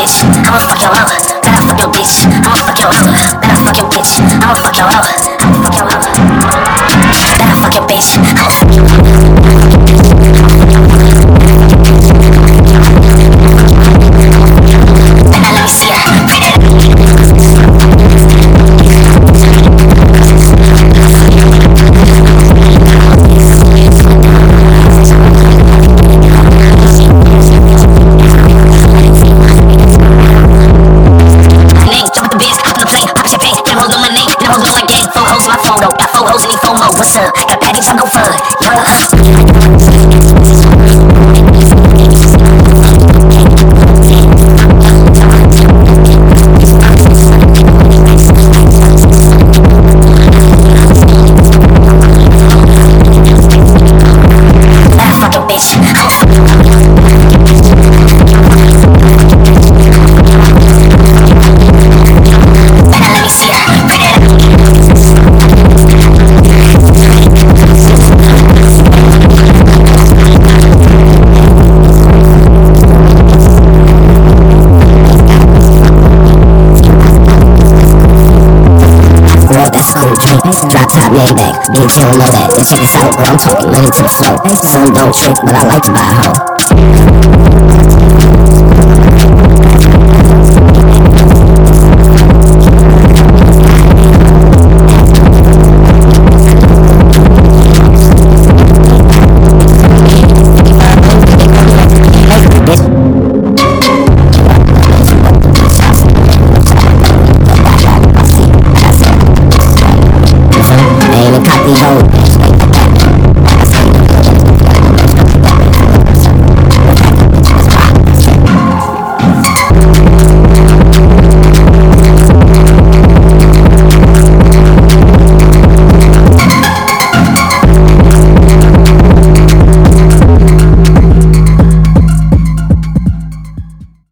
bitch. I'ma fuck your hoe. Better fuck your bitch. I'ma fuck your hoe. Better fuck your bitch. I'ma fuck your hoe. I'ma fuck your hoe. Better fuck your bitch. I'ma fuck your hoe. Better let me see her. What's up? Got bad bitch, I'm gon' fun. That fucking bitch. Better let me see her. Drop top, name back, bitch, you don't know that. Now check this out, bro, I'm talking money to the flow. Some don't trick, but I like to buy a hoe.